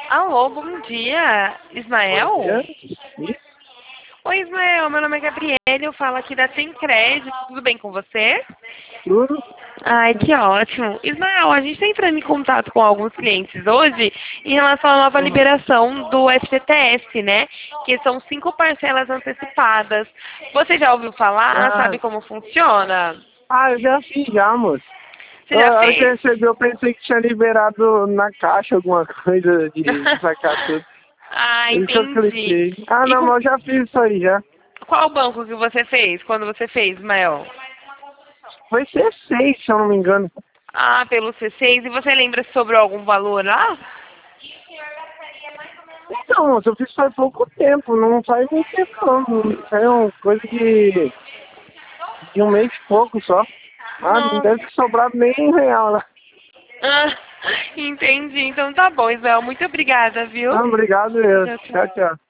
Alô, bom dia, Bom Ismael? dia. Isso, Oi, Ismael, meu nome é Gabriele, eu falo aqui da Sem Crédito, tudo bem com você? tudo. Ai, que ótimo. Ismael, a gente está entrando em contato com alguns clientes hoje em relação à nova Uhum. liberação do FGTS, né? Que são 5 parcelas antecipadas. Você já ouviu falar? Ah, Sabe como funciona? eu já fiz já, moço. Você já A hora que eu fez? recebi, eu pensei que tinha liberado na caixa alguma coisa de sacar tudo. Ah, Por isso que eu entendi. cliquei. Ah, E não, com mas eu já fiz isso aí já. qual banco que você fez? Quando você fez, Ismael? Foi C6, se eu não me engano. Ah, pelo C6. E você lembra se sobrou algum valor lá? Então, moço, eu fiz faz pouco tempo, não faz muito tempo não. Foi uma coisa de um mês e pouco só. Ah, não Não. deve ter sobrado nem R$ 1 lá. Ah, entendi. Então tá bom, Isabel. Muito obrigada, viu? Ah, obrigado, eu. Tchau, Tchau, tchau. tchau.